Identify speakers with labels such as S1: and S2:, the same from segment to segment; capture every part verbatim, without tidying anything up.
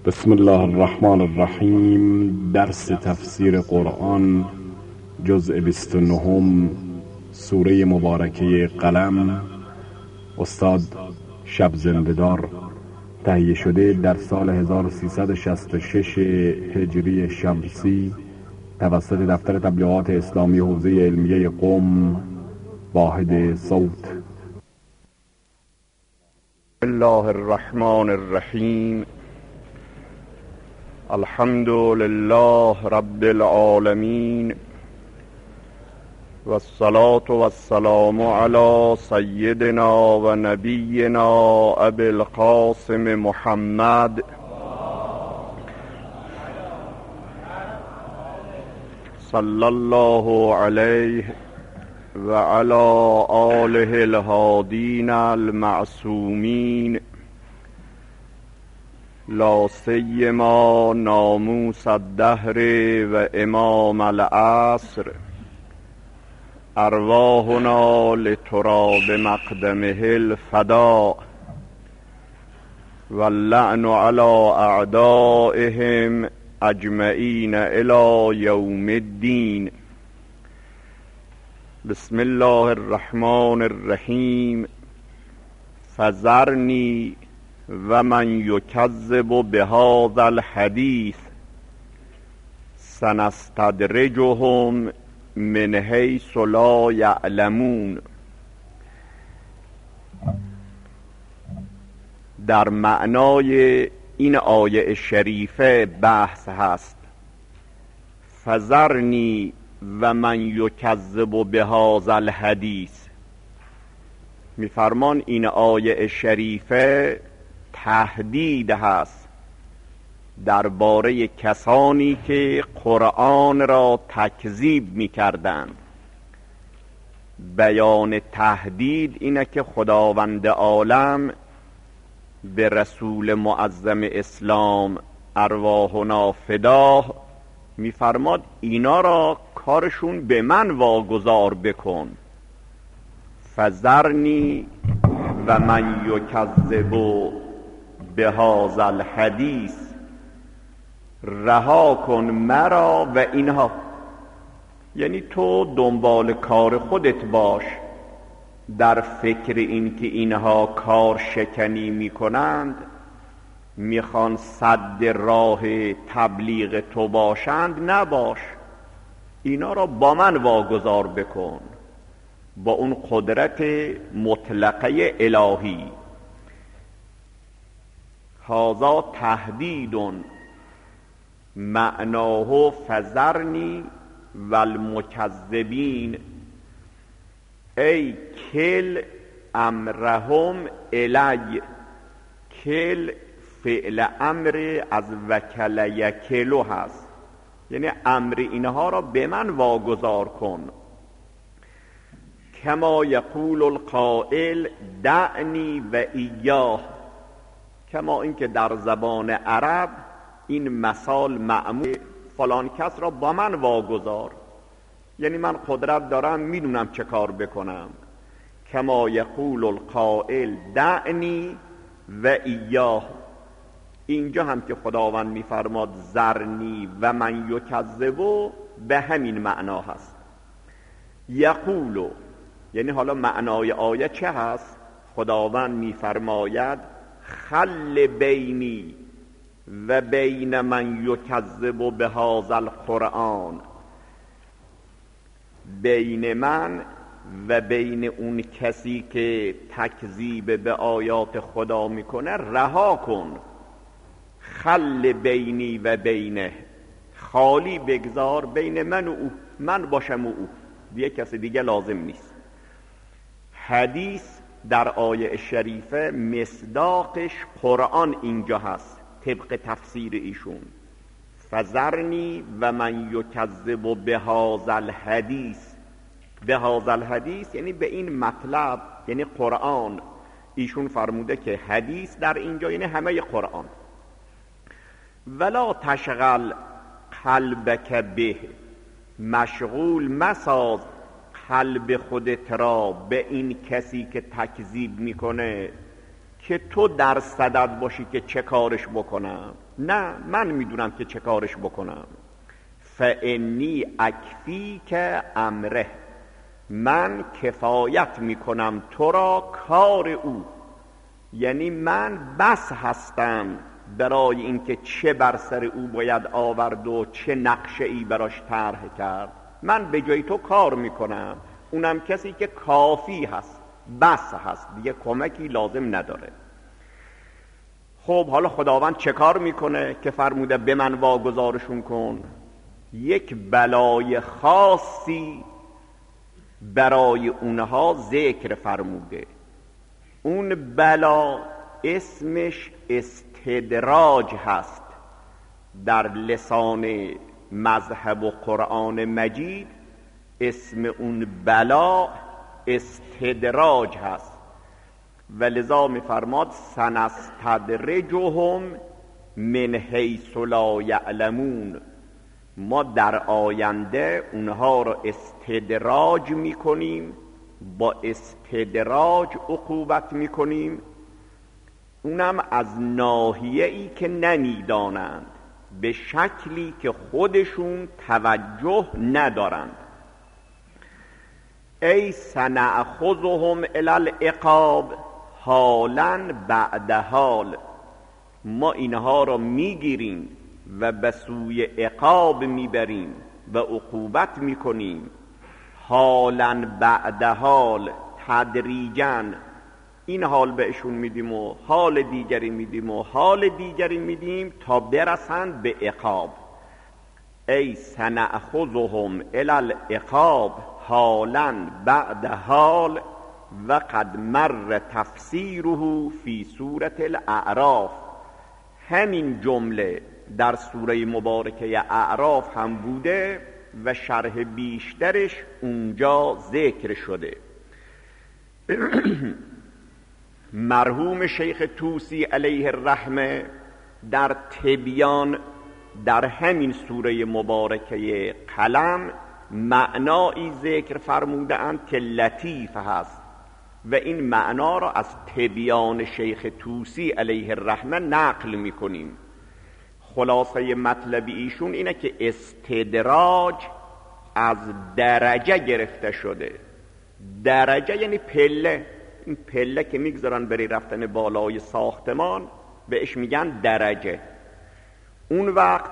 S1: بسم الله الرحمن الرحیم. درس تفسیر قرآن جزء بیست و نهم، سوره مبارکه قلم، استاد شب زنده‌دار. تهیه شده در سال هزار و سیصد و شصت و شش هجری شمسی توسط دفتر تبلیغات اسلامی حوزه علمیه قم، واحد صوت.
S2: بسم الله الرحمن الرحیم. الحمد لله رب العالمین والصلاة والسلام علی سیدنا و نبینا ابی القاسم محمد صلی الله علیه و علی آله الهادین المعصومین، لا سیما ناموس الدهر و امام العصر، ارواحنا لتراب مقدمه الفداء واللعن علی اعدائهم اجمعین الی یوم الدین. بسم الله الرحمن الرحیم. فذرنی و من یکذب بهذا الحدیث سنستدرجهم من حیث لا یعلمون. در معنای این آیه شریفه بحث هست. فذرنی و من یکذب بهذا الحدیث، میفرمان این آیه شریفه تهدید هست درباره کسانی که قرآن را تکذیب می‌کردند. بیان تهدید اینه که خداوند عالم به رسول معظم اسلام ارواحنا فداه می‌فرماد اینا را کارشون به من واگذار بکن. فذرنی و من یکذب بهذا الحدیث، رها کن مرا و اینها، یعنی تو دنبال کار خودت باش، در فکر این که اینها کار شکنی میکنند، میخوان صد راه تبلیغ تو باشند، نباش، اینا را با من واگذار بکن، با اون قدرت مطلقه الهی. هذا تهدید معناه فذرنی والمکذبین ای کل امرهم الی. کل فعل امر از وکل یکلو هست، یعنی امر اینها را به من واگذار کن. کما یقول القائل دعنی و ایاه، کما اینکه در زبان عرب این مثال معمول، فلان کس را با من واگذار، یعنی من قدرت دارم، میدونم چه کار بکنم. کما یقول القائل دعنی و ایاه، اینجا هم که خداوند میفرماد ذرنی و من یکذبو، به همین معنا هست. یقولو، یعنی حالا معنای آیه چه هست؟ خداوند میفرماید خل بینی و بین من یکذب بهذا القرآن، بین من و بین اون کسی که تکذیب به آیات خدا میکنه رها کن. خل بینی و بینه، خالی بگذار بین من و او، من باشم و او، دیگه کسی دیگه لازم نیست. حدیث در آیه شریفه مصداقش قرآن اینجا هست طبق تفسیر ایشون. فذرنی و من یکذب بهذا الحدیث، بهذا الحدیث یعنی به این مطلب، یعنی قرآن. ایشون فرموده که حدیث در اینجا یعنی همه قرآن. ولا تشغل قلبک به، مشغول مساز قلب خودت را به این کسی که تکذیب میکنه که تو در صدد باشی که چه کارش بکنم. نه، من میدونم که چه کارش بکنم. فانی اکفیک امره، من کفایت میکنم تو را کار او. یعنی من بس هستم برای اینکه چه بر سر او باید آورد و چه نقشه ای براش طرح کرد. من به جای تو کار میکنم، اونم کسی که کافی هست، بس هست، دیگه کمکی لازم نداره. خب حالا خداوند چه کار میکنه که فرموده به من واگذارشون کن؟ یک بلای خاصی برای اونها ذکر فرموده. اون بلا اسمش استدراج هست. در لسان مذهب و قرآن مجید اسم اون بلا استدراج هست و لذا می‌فرماد سنستدرجهم من حیث لا یعلمون، ما در آینده اونها را استدراج میکنیم، با استدراج عقوبت میکنیم، اونم از ناحیه‌ای که نمیدانند، به شکلی که خودشون توجه ندارند. ای سنأخذهم الی العقاب حالا بعد حال، ما اینها را میگیریم و به سوی عقاب میبریم و عقوبت میکنیم. حالا بعد حال، تدریجاً این حال بهشون میدیم و حال دیگری میدیم و حال دیگری میدیم تا برسند به عقاب. ای سنأخذهم الی العقاب حالا بعد حال و قد مر تفسیره فی سورة الاعراف. همین جمله در سوره مبارکه اعراف هم بوده و شرح بیشترش اونجا ذکر شده. مرحوم شیخ طوسی علیه الرحمه در تبیان در همین سوره مبارکه قلم معنایی ذکر فرموده اند که لطیف هست و این معنا را از تبیان شیخ طوسی علیه الرحمه نقل میکنیم. خلاصه مطلب ایشون اینه که استدراج از درجه گرفته شده. درجه یعنی پله. این پله که میگذارن بری رفتن بالای ساختمان بهش میگن درجه. اون وقت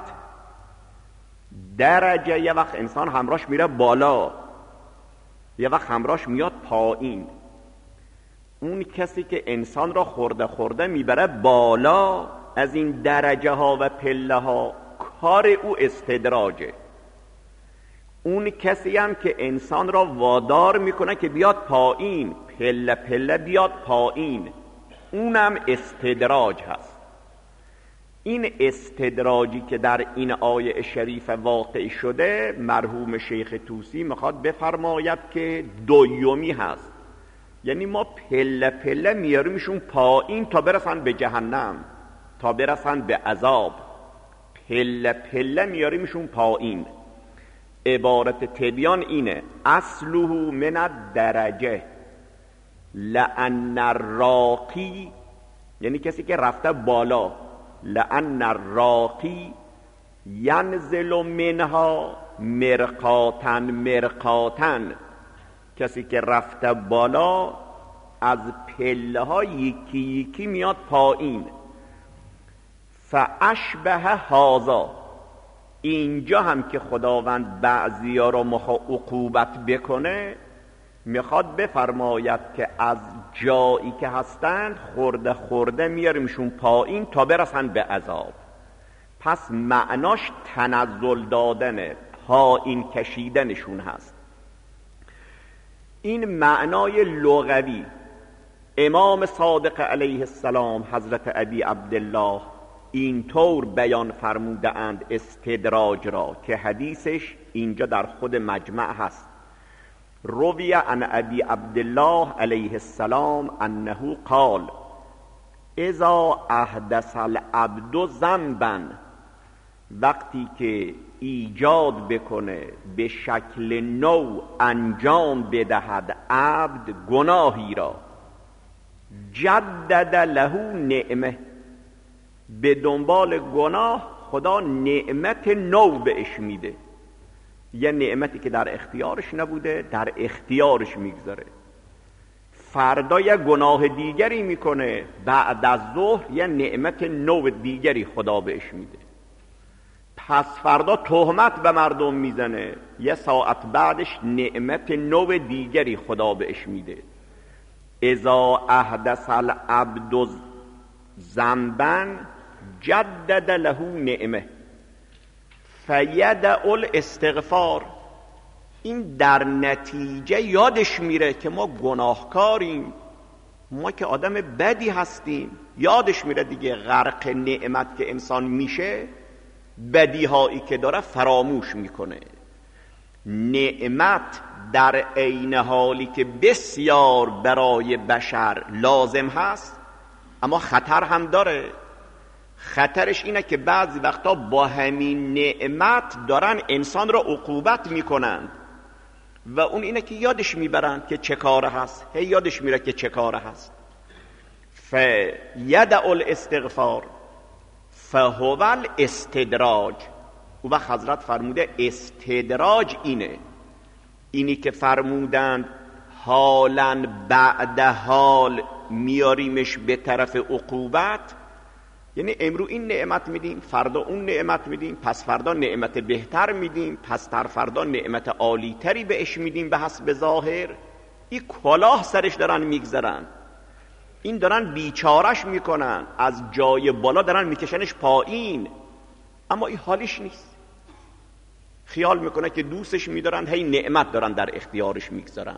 S2: درجه یه وقت انسان همراش میره بالا، یه وقت همراش میاد پایین. اون کسی که انسان را خورده خورده میبره بالا از این درجه ها و پله ها، کار او استدراجه. اون کسی هم که انسان را وادار میکنه که بیاد پایین، پله پله بیاد پایین، اونم استدراج هست. این استدراجی که در این آیه شریف واقع شده، مرحوم شیخ طوسی میخواد بفرماید که دویومی هست. یعنی ما پله پله میاریمشون پایین تا برسن به جهنم، تا برسن به عذاب. پله پله میاریمشون پایین. عبارت تبیان اینه: اصله من الدرجه لأن الراقی، یعنی کسی که رفته بالا، لأن الراقی ینزل منها مرقاتن مرقاتن، کسی که رفته بالا از پله ها یکی یکی میاد پایین. فاشبه هذا، اینجا هم که خداوند بعضی ها را میخواد عقوبت بکنه، میخواد بفرماید که از جایی که هستند خورده خورده میاریمشون پایین تا برسن به عذاب. پس معناش تنزل دادنه، پایین کشیدنشون هست. این معنای لغوی امام صادق علیه السلام حضرت ابی عبدالله اینطور بیان فرموده اند استدراج را که حدیثش اینجا در خود مجمع هست. روی عن ابی عبدالله علیه السلام انه قال اذا احدث العبد ذنبا، وقتی که ایجاد بکنه به شکل نو انجام بدهد عبد گناهی را، جدد له نعمه، به دنبال گناه خدا نعمت نو بهش میده، یه نعمتی که در اختیارش نبوده در اختیارش میگذاره. فردا یه گناه دیگری میکنه، بعد از ظهر یه نعمت نو دیگری خدا بهش میده. پس فردا تهمت به مردم میزنه، یه ساعت بعدش نعمت نو دیگری خدا بهش میده. اذا احدث العبد ذنبا جدد له نعمه فیدع الاستغفار. این در نتیجه یادش میره که ما گناهکاریم، ما که آدم بدی هستیم. یادش میره دیگه غرق نعمت که انسان میشه بدیهایی که داره فراموش میکنه. نعمت در عین حالی که بسیار برای بشر لازم هست، اما خطر هم داره. خطرش اینه که بعضی وقتا با همین نعمت دارن انسان را عقوبت میکنن و اون اینه که یادش میبرن که چه کاره هست، هی یادش میره که چه کاره هست. فیدع الاستغفار فهو الاستدراج. او وقت حضرت فرموده استدراج اینه، اینی که فرمودند حالا بعد حال میاریمش به طرف عقوبت، یعنی امرو این نعمت میدیم، فردا اون نعمت میدیم، پس فردا نعمت بهتر میدیم، پس تر فردا نعمت عالی تری بهش میدیم به حسب ظاهر. این کلاه سرش دارن میگذارن، این دارن بیچارش میکنن، از جای بالا دارن میکشنش پایین، اما این حالیش نیست. خیال میکنه که دوستش میدارن، هی نعمت دارن در اختیارش میگذارن.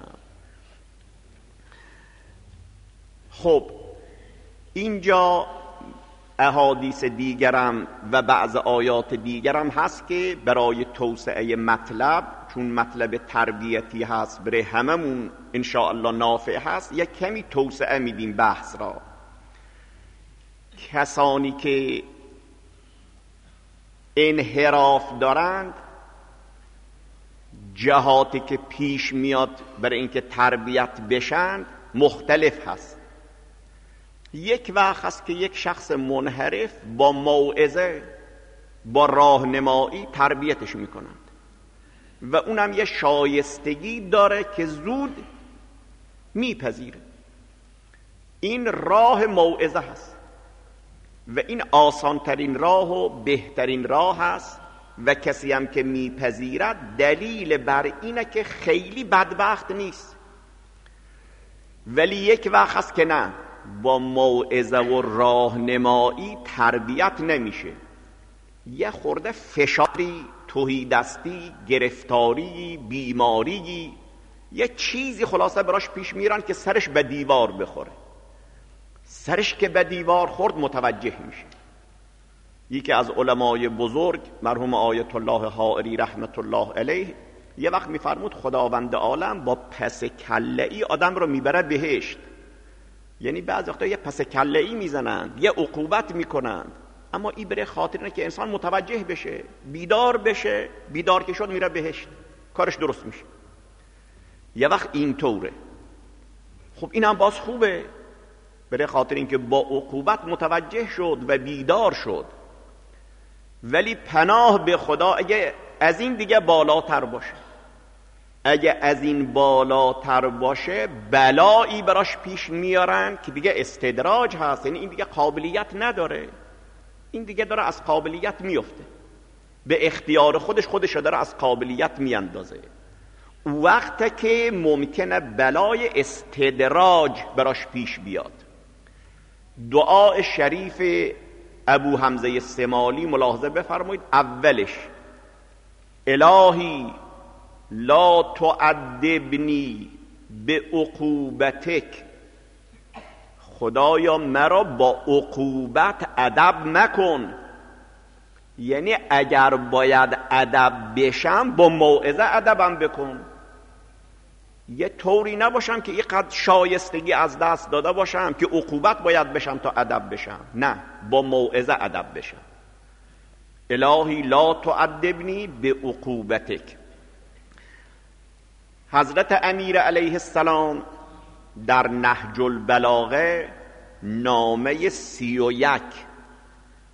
S2: خب اینجا احادیث دیگرم و بعض آیات دیگرم هست که برای توسعه مطلب، چون مطلب تربیتی هست برای هممون انشاءالله نافع هست، یک کمی توسعه میدیم بحث را. کسانی که انحراف دارند، جهاتی که پیش میاد برای اینکه تربیت بشند مختلف هست. یک وقت هست که یک شخص منحرف با موعظه، با راهنمایی تربیتش میکنند و اونم یه شایستگی داره که زود میپذیره. این راه موعظه هست و این آسانترین راه و بهترین راه هست و کسی هم که میپذیرد دلیل بر اینه که خیلی بدبخت نیست. ولی یک وقت هست که نه، با موعظه و راهنمایی تربیت نمیشه، یه خورده فشاری، تهیدستی، گرفتاری، بیماری، یه چیزی خلاصه براش پیش میرن که سرش به دیوار بخوره. سرش که به دیوار خورد متوجه میشه. یکی از علمای بزرگ مرحوم آیت الله حائری رحمت الله علیه یه وقت میفرمود خداوند عالم با پس کله‌ای آدم رو میبره بهشت. یعنی بعضی وقتا یه پس کله‌ای میزنند، یه عقوبت میکنند، اما این برای خاطر اینه که انسان متوجه بشه، بیدار بشه. بیدار که شد میره بهشت، کارش درست میشه. یه وقت اینطوره. خب این هم باز خوبه، برای خاطر اینکه با عقوبت متوجه شد و بیدار شد. ولی پناه به خدا اگه از این دیگه بالاتر باشه، اگه از این بالاتر باشه بلایی براش پیش میارن که دیگه استدراج هست، یعنی این دیگه قابلیت نداره، این دیگه داره از قابلیت میفته، به اختیار خودش خودش داره از قابلیت میاندازه. وقت که ممکنه بلای استدراج براش پیش بیاد. دعای شریف ابو حمزه سمالی ملاحظه بفرمایید، اولش الهی لا تعذبنی به عقوبتک، خدایا مرا با عقوبت ادب مکن. یعنی اگر باید ادب بشم با موعظه ادبم بکن، یه طوری نباشم که اینقدر شایستگی از دست داده باشم که عقوبت باید بشم تا ادب بشم، نه، با موعظه ادب بشم. الهی لا تعذبنی به عقوبتک. حضرت امیر علیه السلام در نهج البلاغه نامه سی و یک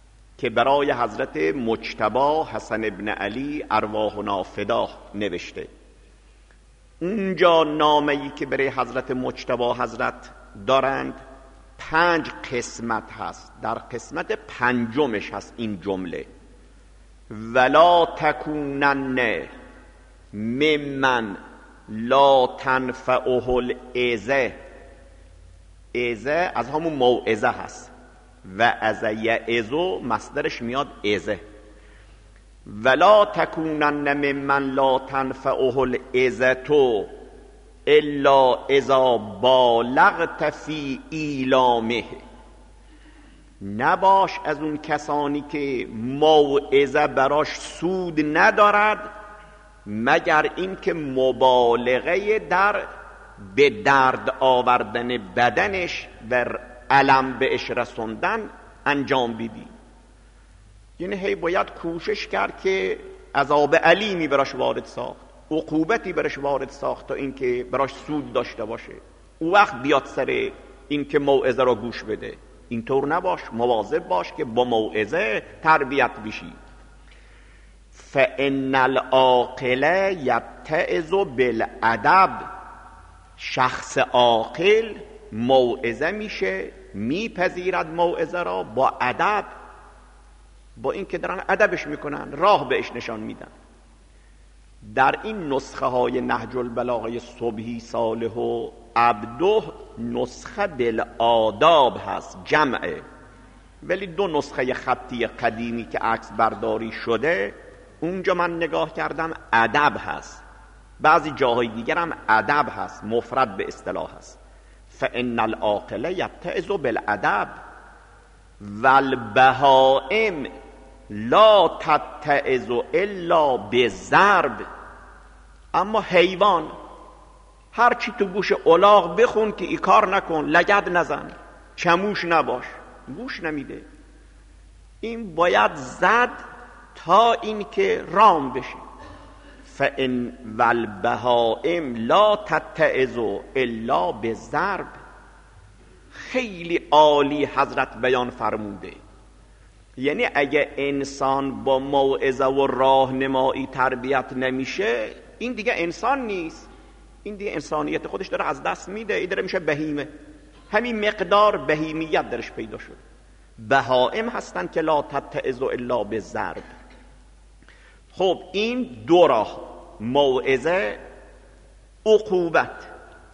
S2: که برای حضرت مجتبی حسن ابن علی ارواحنا فدا نوشته. اونجا نامه‌ای که برای حضرت مجتبی حضرت دارند پنج قسمت هست. در قسمت پنجمش هست این جمله: ولا تکونن ممن لا تنفعه العظه. عظه از همون موعظه هست و از یعظو مصدرش میاد عظه. ولا تکونن ممن لا تنفعه العظه الا اذا بالغت فی ایلامه. نباش از اون کسانی که موعظه براش سود ندارد مگر این که مبالغه در به درد آوردن بدنش و علم بهش رسوندن انجام بدی. یعنی هی باید کوشش کرد که عذاب علیمی براش وارد ساخت، عقوبتی براش وارد ساخت تا این که براش سود داشته باشه. او وقت بیاد سر این که موعظه رو گوش بده. اینطور نباش، مواظب باش که با موعظه تربیت بشی. فإن العاقل یتعظ بالادب. شخص عاقل موعظه میشه، میپذیرد موعظه را با ادب، با این که دارن ادبش میکنن، راه بهش نشان میدن. در این نسخه های نهج البلاغه صبحی صالح و عبده نسخه بالآداب هست، جمعه، ولی دو نسخه خطی قدیمی که عکس برداری شده اونجا من نگاه کردم ادب هست، بعضی جاهای دیگر هم ادب هست، مفرد به اصطلاح هست. فإن العاقل یتعظ بالادب والبهائم لا تتعظ الا بالضرب. اما حیوان هر چی تو گوش الاغ بخون که ای کار نکن، لگد نزن، چموش نباش، گوش نمیده. این باید زد تا این که رام بشه. فإن والبهائم لا تتعظ الا بالضرب. خیلی عالی حضرت بیان فرموده. یعنی اگه انسان با موعظه و راهنمایی تربیت نمیشه، این دیگه انسان نیست، این دیگه انسانیت خودش داره از دست میده، این داره میشه بهیمه. همین مقدار بهیمیت درش پیدا شد. بهائم هستن که لا تتعظ الا بالضرب. خب این دو راه، موعظه، عقوبت.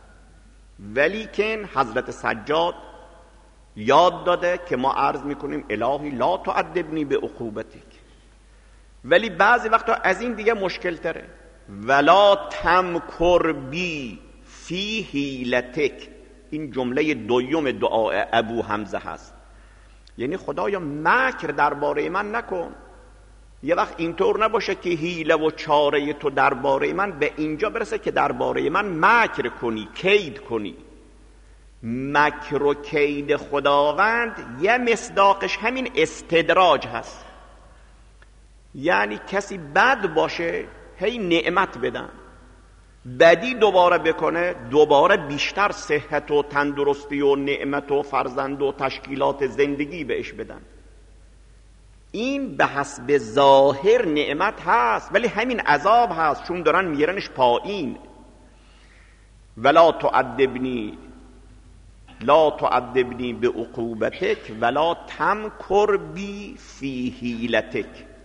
S2: ولیکن حضرت سجاد یاد داده که ما عرض میکنیم الهی لا تعذبنی به عقوبتک. ولی بعضی وقتا از این دیگه مشکل تره. ولا تمکر بی فی حیلتک. این جمله دویم دعای ابو حمزه هست. یعنی خدایا مکر درباره من نکن. یه وقت اینطور نباشه که حیله و چاره تو درباره من به اینجا برسه که درباره من مکر کنی، کید کنی. مکر و کید خداوند یه مصداقش همین استدراج هست. یعنی کسی بد باشه هی نعمت بدن، بدی دوباره بکنه دوباره بیشتر صحت و تندرستی و نعمت و فرزند و تشکیلات زندگی بهش بدن. این به حسب ظاهر نعمت هست ولی همین عذاب هست، چون دارن میرنش پایین. ولا تعذبنی لا تعذبنی به عقوبتک ولا تمکر بی فی حیلتک.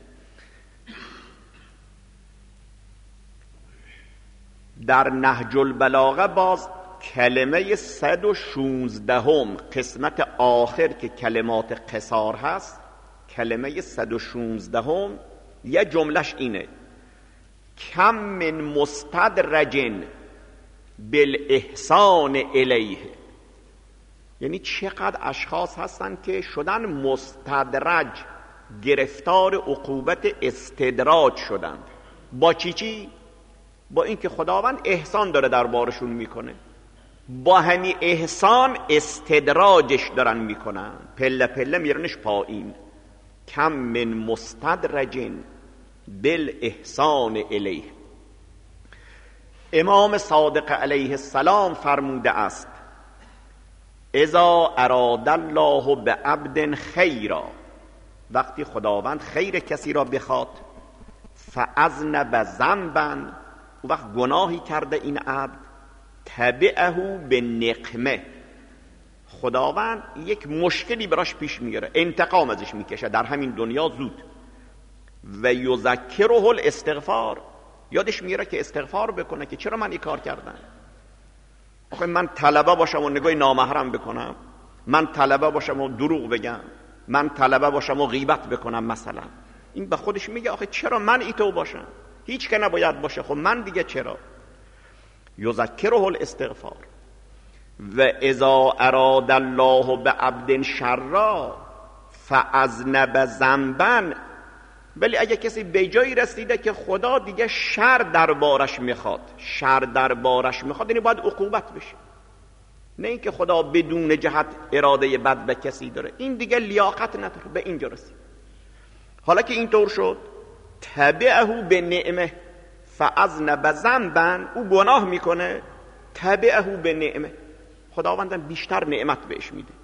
S2: در نهج البلاغه باز کلمه صد و شونزدهم قسمت آخر که کلمات قصار هست، کلمه صد و شونزدهم یه جملش اینه: کم من مستدرج بالاحسان الیه. یعنی چقدر اشخاص هستن که شدن مستدرج، گرفتار عقوبت استدراج شدن. با چی چی؟ با اینکه خداوند احسان داره دربارشون میکنه، با همین احسان استدراجش دارن میکنن، پله پله میرنش پایین. کم من مستدرج بالاحسان الیه. امام صادق علیه السلام فرموده است: اذا اراد الله بعبد خیرا وقتی خداوند خیر کسی را بخواد، فاذنب ذنبا، و وقت گناهی کرده این عبد، تبعه به نقمه، خداوند یک مشکلی براش پیش میاره، انتقام ازش میکشه در همین دنیا زود. و یذکره الاستغفار، یادش میاره که استغفار بکنه که چرا من این کار کردم. آخه من طلبه باشم و نگاه نامحرم بکنم، من طلبه باشم و دروغ بگم، من طلبه باشم و غیبت بکنم مثلا، این به خودش میگه آخه چرا من ایتو باشم، هیچ که نباید باشه، خب من دیگه چرا. یذکره الاستغفار. و اذا اراد الله بعبد شرا فاذنب ذنبا، ولی اگه کسی به جایی رسیده که خدا دیگه شر دربارش میخواد، شر دربارش میخواد، یعنی باید عقوبت بشه، نه اینکه خدا بدون جهت اراده بد به کسی داره، این دیگه لیاقت نداره، به اینجا رسید. حالا که اینطور شد، تبعه به نعمه فاذنب ذنبا، او گناه میکنه، تبعه به نعمه، خداوندم بیشتر نعمت بهش میده،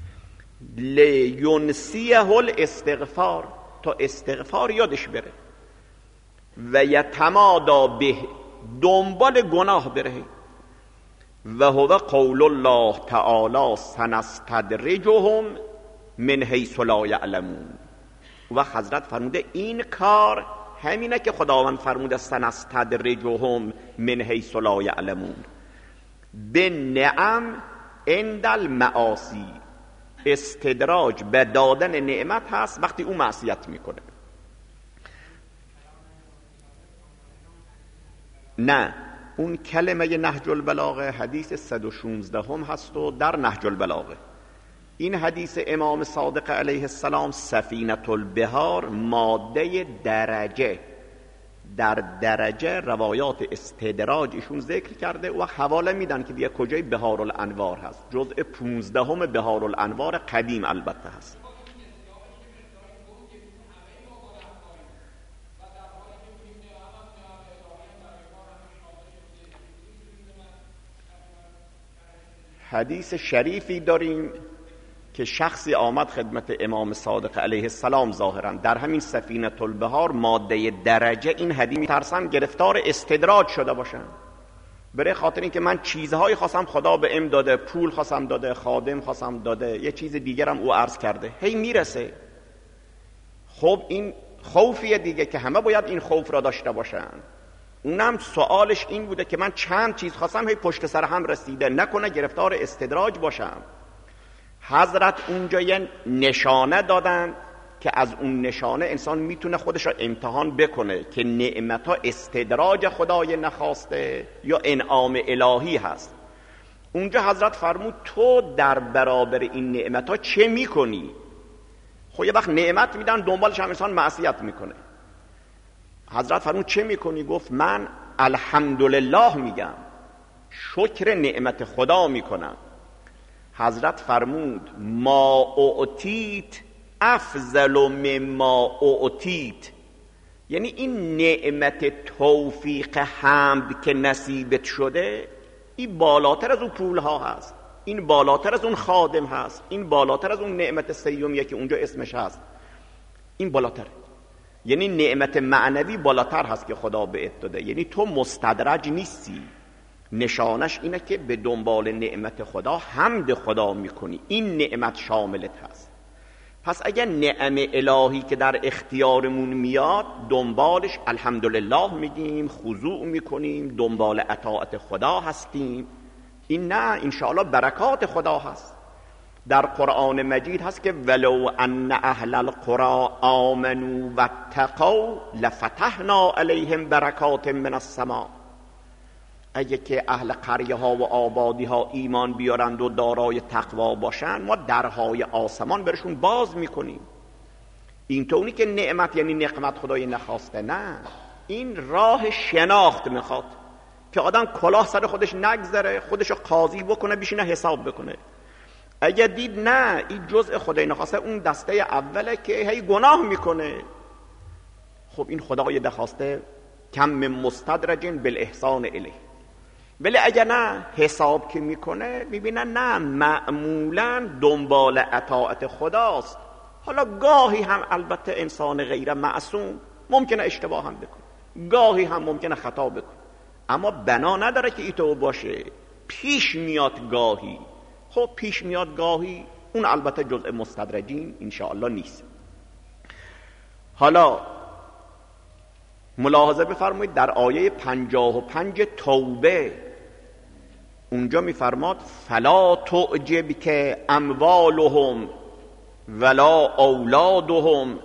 S2: لینسیه الاستغفار، تا استغفار یادش بره، و یتمادا به، دنبال گناه بره. و هو قول الله تعالی سنستدرجهم من حیث لا یعلمون، و حضرت فرموده این کار همینه که خداوند فرموده سنستدرجهم من حیث لا یعلمون، به نعم عند المعاصی، استدراج به دادن نعمت هست وقتی او معصیت میکنه. نه، اون کلمه نهج البلاغه حدیث صد و شانزده هم هست و در نهج البلاغه این حدیث امام صادق علیه السلام سفینة البحار ماده درجه، در درجه روایات استدراج ایشون ذکر کرده و حواله میدن که دیگه کجای بحار الانوار هست، جزء پونزدهم بحار الانوار قدیم البته هست. حدیث شریفی داریم که شخصی آمد خدمت امام صادق علیه السلام، ظاهرا در همین سفینة البحار ماده درجه، این حدیث میترسن گرفتار استدراج شده باشن، برای خاطر این که من چیزهایی خواستم خدا به ام داده، پول خواستم داده، خادم خواستم داده، یه چیز دیگرم او عرض کرده، هی میرسه. خب این خوفیه دیگه که همه باید این خوف را داشته باشن. اونم سوالش این بوده که من چند چیز خواستم هی پشت سر هم رسیده، نکنه گرفتار استدراج باشم. حضرت اونجا یه نشانه دادن که از اون نشانه انسان میتونه خودش را امتحان بکنه که نعمتها استدراج خدای نخواسته یا انعام الهی هست. اونجا حضرت فرمود تو در برابر این نعمتها چه میکنی؟ خب یه وقت نعمت میدن دنبالش هم انسان معصیت میکنه. حضرت فرمود چه میکنی؟ گفت من الحمدلله میگم، شکر نعمت خدا میکنم. حضرت فرمود ما اعطیت افضل مما اعطیت، یعنی این نعمت توفیق حمد که نصیبت شده این بالاتر از اون پول ها هست، این بالاتر از اون خادم هست، این بالاتر از اون نعمت سیومیه که اونجا اسمش هست، این بالاتر، یعنی نعمت معنوی بالاتر هست که خدا بهت داده، یعنی تو مستدرج نیستی. نشانش اینه که به دنبال نعمت خدا حمد خدا میکنی، این نعمت شاملت هست. پس اگر نعم الهی که در اختیارمون میاد دنبالش الحمدلله میگیم، خضوع میکنیم، دنبال اطاعت خدا هستیم، این نه انشاءالله برکات خدا هست. در قرآن مجید هست که ولو ان اهل القرى آمنوا واتقوا لفتحنا علیهم برکات من السماء، اگه که اهل قریه ها و آبادی ها ایمان بیارند و دارای تقوا باشند ما درهای آسمان برشون باز میکنیم. این طوری که نعمت یعنی نقمت خدای نخواسته، نه، این راه شناخت میخواد که آدم کلاه سر خودش نگذره، خودشو قاضی بکنه، بشینه حساب بکنه. اگه دید نه این جزء خدای نخواسته، اون دسته اوله که هی گناه میکنه، خب این خدای نخواسته کم من مستدرجن بالاحسان الیه. ولی اگه نه حساب که میکنه میبینه نه معمولا دنبال اطاعت خداست، حالا گاهی هم البته انسان غیر معصوم ممکنه اشتباه هم بکنه، گاهی هم ممکنه خطا بکنه، اما بنا نداره که اینطور باشه. پیش میاد گاهی، خب پیش میاد گاهی، اون البته جزء مستدرجین انشاءالله نیست. حالا ملاحظه بفرمایید در آیه پنجاه و پنج توبه اونجا میفرماد فلا تعجب که اموالهم ولا اولادهم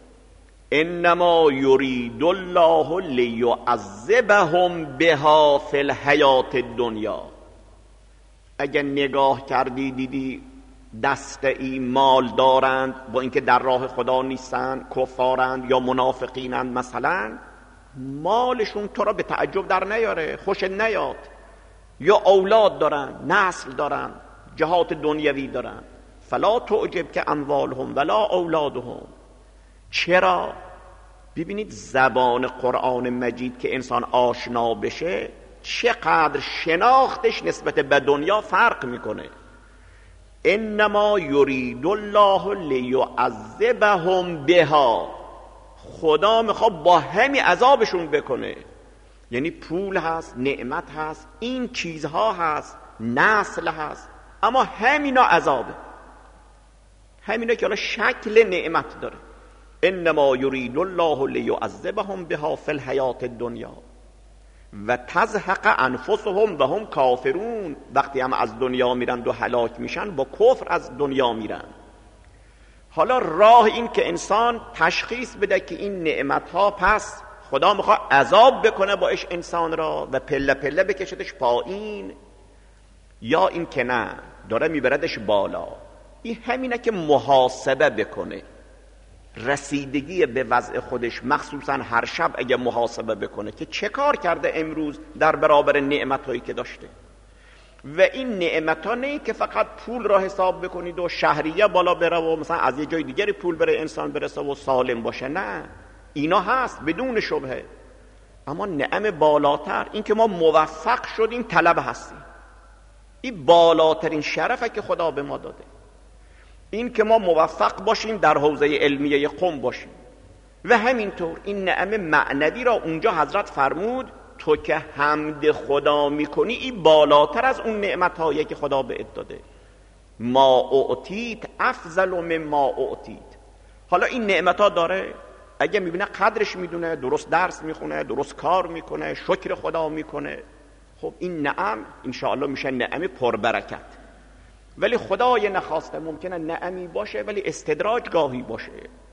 S2: انما یرید الله لیعذبهم بها فی الحیات الدنیا. اگر نگاه کردی دیدی دسته مال دارند با اینکه در راه خدا نیستند، کفارند یا منافقینند مثلا، مالشون تو را به تعجب در نیاره، خوش نیاد، یا اولاد دارن، نسل دارن، جهات دنیوی دارن. فلا تعجب که اموالهم ولا اولادهم. چرا؟ ببینید زبان قرآن مجید که انسان آشنا بشه چقدر شناختش نسبت به دنیا فرق میکنه. انما یرید الله لیعذبهم بها. خدا میخواد با همین عذابشون بکنه. یعنی پول هست، نعمت هست، این چیزها هست، نسل هست، اما همینا عذابه، همینا که حالا شکل نعمت داره. انما یرید الله لیعذبهم بها فی الحیات الدنیا و تزهق انفسهم و هم کافرون. وقتی هم از دنیا میرن و هلاک میشن با کفر از دنیا میرن. حالا راه این که انسان تشخیص بده که این نعمت ها پس خدا میخواد عذاب بکنه باش انسان را و پله پله بکشدش پایین، یا این که نه داره میبردش بالا. این همینه که محاسبه بکنه، رسیدگی به وضع خودش، مخصوصا هر شب اگه محاسبه بکنه که چه کار کرده امروز در برابر نعمتایی که داشته. و این نعمت ها نه که فقط پول را حساب بکنید و شهریه بالا بره و مثلا از یه جای دیگری پول بره انسان برسه و سالم باشه، نه، اینا هست بدون شبهه. اما نعم بالاتر این که ما موفق شدیم طلب هستیم، این بالاترین شرفه که خدا به ما داده. این که ما موفق باشیم در حوزه علمیه قم باشیم و همینطور این نعم معنوی را اونجا حضرت فرمود تو که حمد خدا میکنی این بالاتر از اون نعمتهایی که خدا بهت داده. ما اعطیت افضل مما اعطیت. حالا این نعمتها داره، اگه میبینه قدرش میدونه، درست درس میخونه، درست کار میکنه، شکر خدا میکنه، خب این نعم انشاءالله میشه نعم پربرکت. ولی خدای نخواسته ممکنه نعمی باشه ولی استدراج گاهی باشه.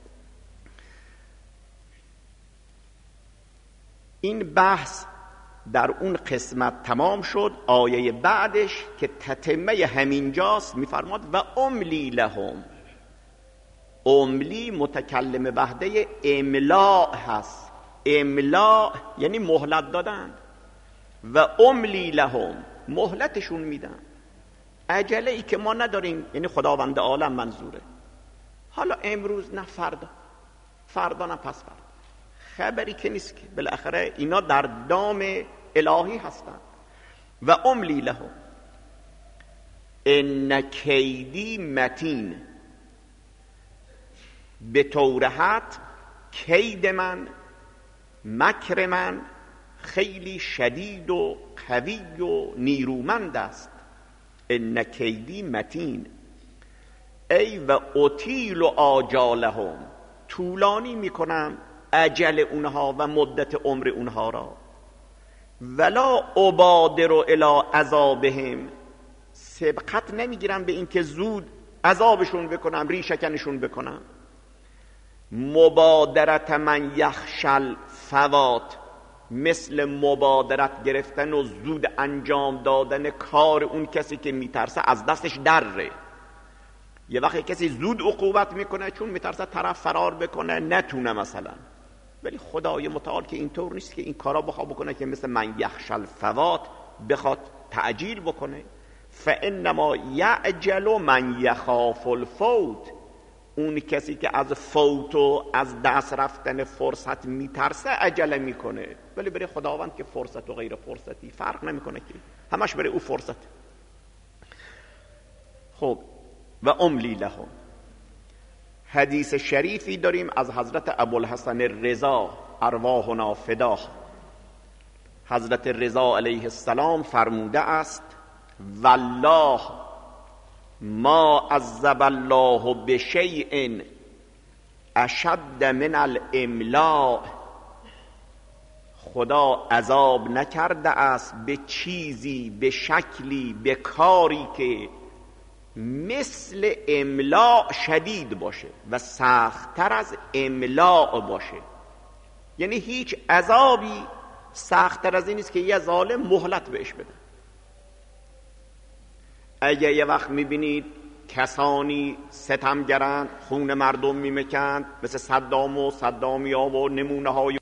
S2: این بحث در اون قسمت تمام شد. آیه بعدش که تتمه همینجاست میفرماد و املی لهم. املی متکلم وحده املاء هست. املاء یعنی مهلت دادن و املی لهم مهلتشون میدن. عجله ای که ما نداریم، یعنی خداوند عالم منظوره. حالا امروز نه فردا، فردا نه پس فردا، خبری که نیست که بالاخره اینا در دام الهی هستن. و املی لهم ان کیدی متین. به طورحت کید من، مکر من خیلی شدید و قوی و نیرومند است. ان کیدی متین ای و اطیل و آجالهم. طولانی میکنم اجل اونها و مدت عمر اونها را. ولا ابادر الی عذابهم. سبقت نمیگیرم به این که زود عذابشون بکنم، ریشکنشون بکنم. مبادرت من یخشل فوات، مثل مبادرت گرفتن و زود انجام دادن کار اون کسی که میترسه از دستش دره. یه وقتی کسی زود عقوبت میکنه چون میترسه طرف فرار بکنه نتونه مثلا، ولی خدای متعال که اینطور نیست که این کارا بخواد بکنه که مثل من یخشل فوات بخواد تعجیل بکنه. فانما یعجل من یخاف الفوت. اون کسی که از فوت و از دست رفتن فرصت میترسه عجله میکنه، ولی برای خداوند که فرصت و غیر فرصتی فرق نمیکنه که همش برای او فرصت. خب و املی لهم حدیث شریفی داریم از حضرت ابوالحسن رضا ارواحنا فداه. حضرت رضا علیه السلام فرموده است والله ما عذب الله بشیء اشد من الاملاء. خدا عذاب نکرده است به چیزی، به شکلی، به کاری که مثل املاء شدید باشه و سخت‌تر از املاء باشه. یعنی هیچ عذابی سخت‌تر از این نیست که یه ظالم مهلت بهش بده. اگه یه وقت میبینید کسانی ستمگرند، خون مردم میمکند، مثل صدام و صدامیا و نمونه های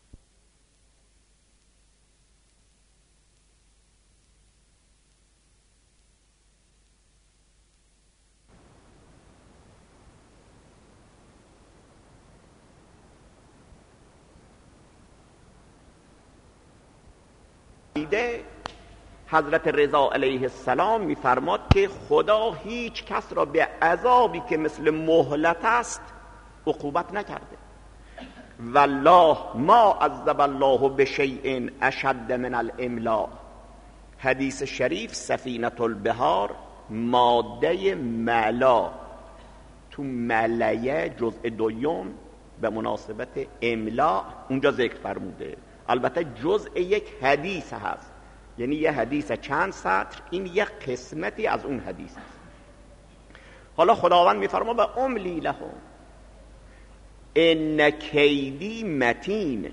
S2: حضرت رضا علیه السلام میفرماد که خدا هیچ کس را به عذابی که مثل مهلت است عقوبت نکرده. والله ما عذب الله بشیء اشد من الاملاء. حدیث شریف سفینة البحار ماده ملا تو ملیه جزء دوم به مناسبت املاء اونجا ذکر فرموده. البته جزء یک حدیث هست، یعنی یه حدیث چند سطر، این یک قسمتی از اون حدیث است. حالا خداوند میفرما و املی لهم ان کیدی متین.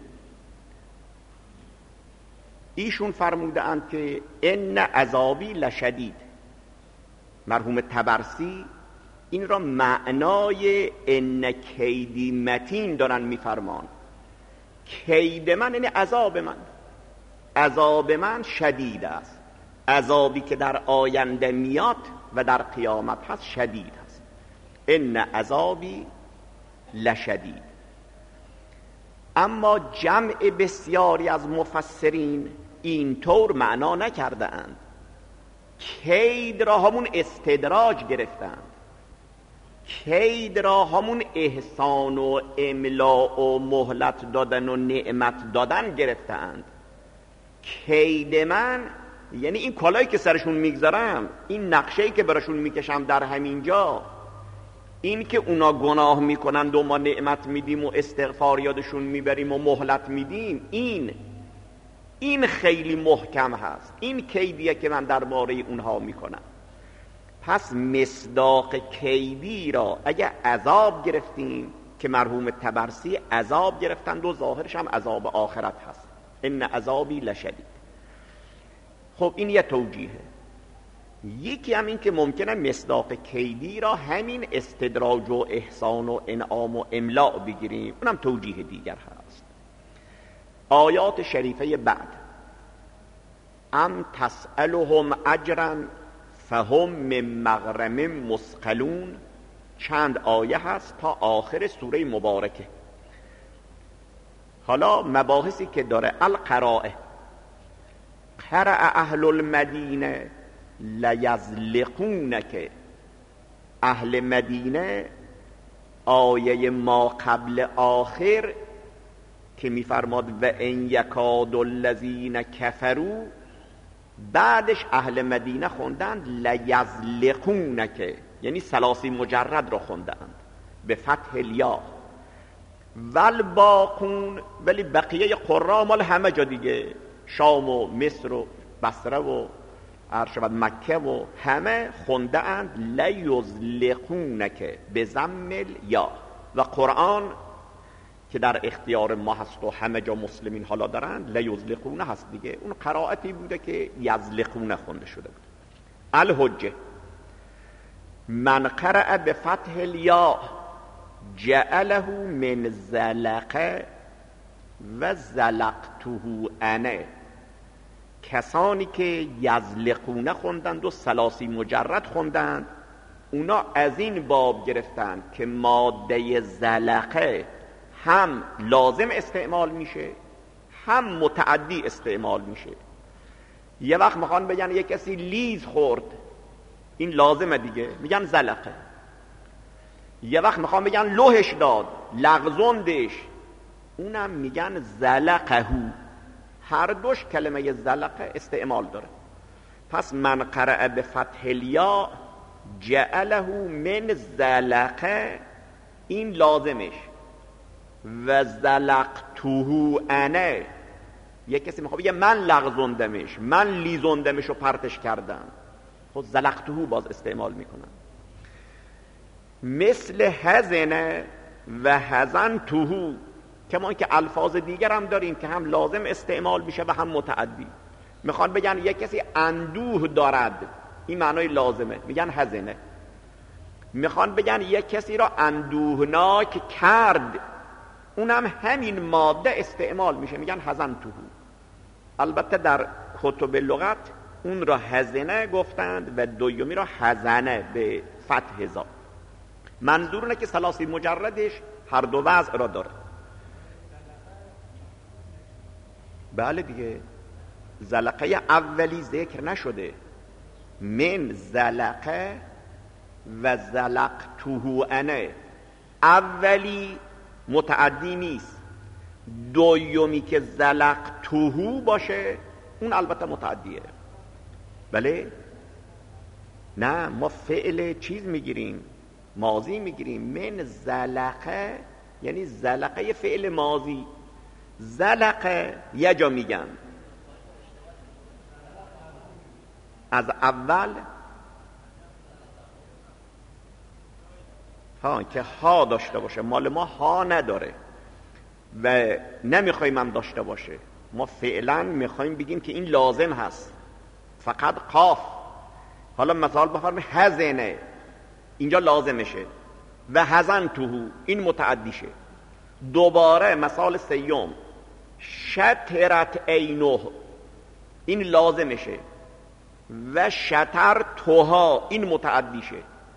S2: ایشون فرموده اند که ان عذابی لشدید. مرحوم طبرسی این را معنای ان کیدی متین دارن میفرمان. کید من یعنی عذاب من، عذاب من شدید است. عذابی که در آینده میاد و در قیامت هست شدید است. ان عذابی لشدید. اما جمع بسیاری از مفسرین اینطور معنا نکرده اند. کید را همون استدراج گرفتند، کید را همون احسان و املاء و مهلت دادن و نعمت دادن گرفتند. کید من یعنی این کالایی که سرشون میگذارم، این نقشه‌ای که براشون میکشم در همین جا، این که اونا گناه میکنند و ما نعمت میدیم و استغفار یادشون میبریم و مهلت میدیم، این این خیلی محکم هست. این کیدیه که من درباره اونها میکنم. پس مصداق کیدی را اگه عذاب گرفتیم که مرحوم طبرسی عذاب گرفتند و ظاهرش هم عذاب آخرت هست، ان عذابی لشدید. خب این یه توجیهه. یکی هم این که ممکنه مصداق کیدی را همین استدراج و احسان و انعام و املاء بگیریم، اونم توجیه دیگر هست. آیات شریفه بعد ام تسألهم اجرا فهم من مغرم مثقلون، چند آیه هست تا آخر سوره مبارکه. حالا مباحثی که داره القراءه، قرأ اهل المدینه لیزلقونک. اهل مدینه آیه ما قبل آخر که میفرماد و ان یکاد الذین کفروا، بعدش اهل مدینه خوندند لیزلقونک، یعنی ثلاثی مجرد را خوندند به فتح الیا. والباقون، ولی بقیه قرا مال همه جا دیگه، شام و مصر و بصره و عرشبت مکه و همه خونده اند لیزلقونک به ضم الیا. و قرآن که در اختیار ما هست و همه جا مسلمین حالا دارند لیزلقونه هست دیگه، اون قرائتی بوده که یزلقونه خونده شده بود. الحجه من قرأ به فتح الیا جعله من زلقه و زلقته انه. کسانی که یزلقونه خوندند و ثلاثی مجرد خوندند، اونا از این باب گرفتند که ماده زلقه هم لازم استعمال میشه هم متعدی استعمال میشه. یه وقت میخوان بگن یه کسی لیز خورد، این لازمه دیگه، میگن زلقه. یه وقت میخوام بگن لوحش داد، لغزوندش، اونم میگن زلقهو. هر دوش کلمه زلقه استعمال داره. پس من قرأ به فتح الیا جعله من زلقه، این لازمش. و زلقتوهو انه، یک کسی میخواد بگه من لغزوندمش، من لیزوندمش رو پرتش کردم، خود زلقتوهو باز استعمال میکنن. مثل هزنه و هزنتوهو، کما اینکه الفاظ دیگر هم داریم که هم لازم استعمال میشه و هم متعدی. میخوان بگن یک کسی اندوه دارد، این معنای لازمه، میگن هزنه. میخوان بگن یک کسی را اندوهناک کرد، اونم همین ماده استعمال میشه، میگن هزنتوهو. البته در کتب لغت اون را هزنه گفتند و دومی را هزنه به فتح زا. منظور اینه که ثلاثی مجردش هر دو وضع را داره. بله دیگه، زلقه اولی ذکر نشده، من زلقه و زلقتوهو انه، اولی متعدی نیست، دومی که زلقتوهو باشه اون البته متعدیه. بله؟ نه، ما فعل چیز میگیریم، ماضی میگیریم. من زلقه یعنی زلقه فعل ماضی. زلقه یه جا میگن از اول ها که ها داشته باشه، مال ما ها نداره و نمیخوایم هم داشته باشه. ما فعلا میخوایم بگیم که این لازم هست، فقط قاف. حالا مثال بفرمایید هزنه، اینجا لازمشه، و هزنتوهو این متعدیشه. دوباره مثال سیوم، شترت عینه، این لازمشه، و شتر توها این متعدیشه.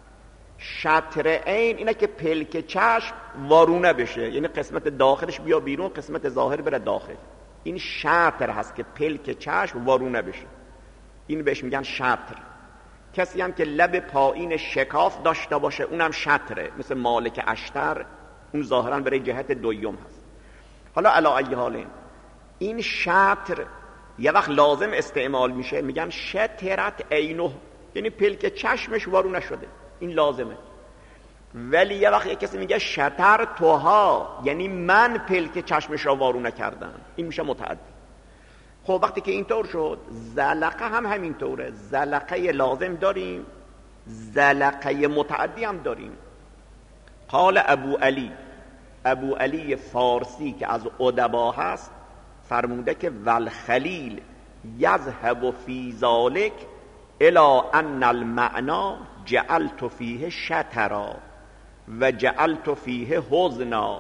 S2: شطر عین اینه که پلک چشم وارونه بشه، یعنی قسمت داخلش بیا بیرون، قسمت ظاهر بره داخل. این شطر هست که پلک چشم وارونه بشه، این بهش میگن شطر. کسی هم که لب پایین شکاف داشته باشه اونم شطره، مثل مالک اشتر، اون ظاهرا برای جهت دویم هست. حالا علی ای حال این شطر یه وقت لازم استعمال میشه، میگن شترت عینه، یعنی پلک چشمش وارونه شده، این لازمه. ولی یه وقت یک کسی میگه شتر توها، یعنی من پلک چشمش را وارونه کردم، این میشه متعدی. خب وقتی که اینطور شد، زلقه هم همینطوره. زلقه لازم داریم، زلقه متعدی هم داریم. قال ابو علی، ابو علی فارسی که از ادبا هست فرموده که والخلیل یذهب فی ذلک الی ان المعنی جعلت فیه شطرا و جعلت فیه حزنا.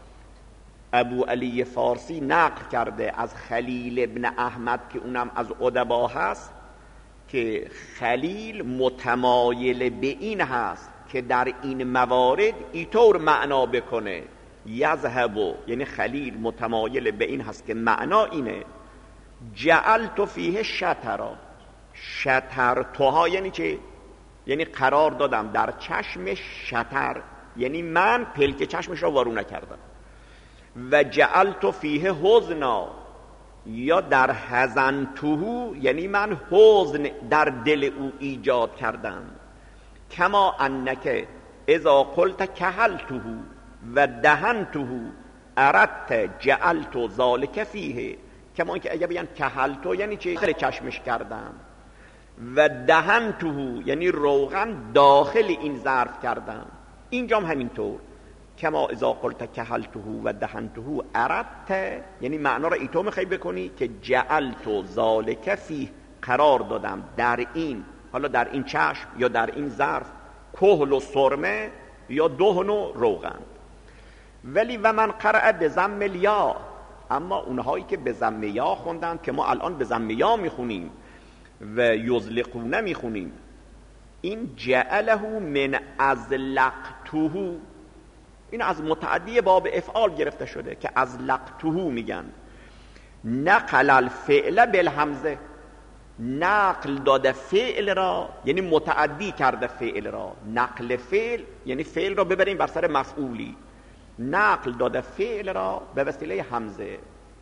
S2: ابو علی فارسی نقل کرده از خلیل ابن احمد که اونم از ادبا هست که خلیل متمایل به این هست که در این موارد اینطور معنا بکنه. یذهب یعنی خلیل متمایل به این هست که معنا اینه، جعلت فیه شطرا. شطر توها یعنی چه؟ یعنی قرار دادم در چشمش شطر، یعنی من پلک چشمش را وارونه کردم. و جعلت فیه حزنا، یا در حزنتوهو یعنی من حزن در دل او ایجاد کردم. کما انک اذا قلت کهلتوهو و دهنتوهو اردت جعلت ذالک فیه. کما اینکه اگه بگن کهلتو یعنی چه؟ داخل چشمش کردم، و دهنتوهو یعنی روغن داخل این ظرف کردم. اینجا هم همینطور، کما اذا قلت کهلتوهو و دهنتوهو اردت، یعنی معنا را ایتو میخوای بکنی که جعلت ذالک فیه، قرار دادم در این، حالا در این چشم یا در این ظرف، کحل و سرمه یا دهن و روغن. ولی و من قرأ به ضم الیا، اما اونهایی که به ضم یا خوندن که ما الان به ضم یا میخونیم و یزلقونه میخونیم، این جعله من ازلقتوهو، این از متعدی باب افعال گرفته شده که ازلقتوهو میگن. نقل الفعل بالهمزه، نقل داده فعل را، یعنی متعدی کرده فعل را. نقل فعل یعنی فعل را ببریم بر سر مفعولی. نقل داده فعل را به وسیله همزه.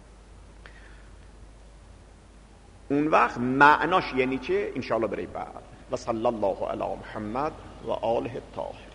S2: اون وقت معناش یعنی چه؟ انشاءالله برای بعد. و صلی الله علی محمد و آله الطاهرین.